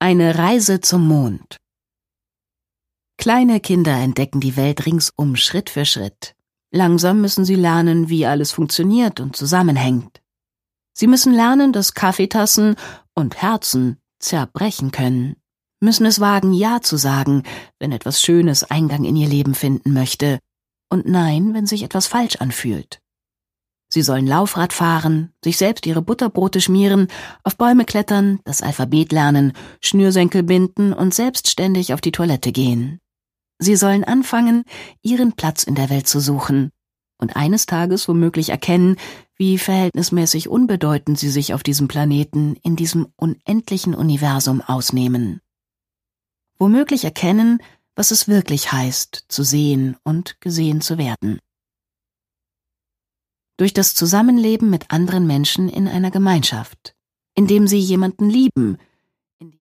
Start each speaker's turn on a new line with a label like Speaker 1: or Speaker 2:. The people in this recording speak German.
Speaker 1: Eine Reise zum Mond. Kleine Kinder entdecken die Welt ringsum Schritt für Schritt. Langsam müssen sie lernen, wie alles funktioniert und zusammenhängt. Sie müssen lernen, dass Kaffeetassen und Herzen zerbrechen können, müssen es wagen, Ja zu sagen, wenn etwas Schönes Eingang in ihr Leben finden möchte, und Nein, wenn sich etwas falsch anfühlt. Sie sollen Laufrad fahren, sich selbst ihre Butterbrote schmieren, auf Bäume klettern, das Alphabet lernen, Schnürsenkel binden und selbstständig auf die Toilette gehen. Sie sollen anfangen, ihren Platz in der Welt zu suchen und eines Tages womöglich erkennen, wie verhältnismäßig unbedeutend sie sich auf diesem Planeten, in diesem unendlichen Universum ausnehmen. Womöglich erkennen, was es wirklich heißt, zu sehen und gesehen zu werden. Durch das Zusammenleben mit anderen Menschen in einer Gemeinschaft, indem sie jemanden lieben,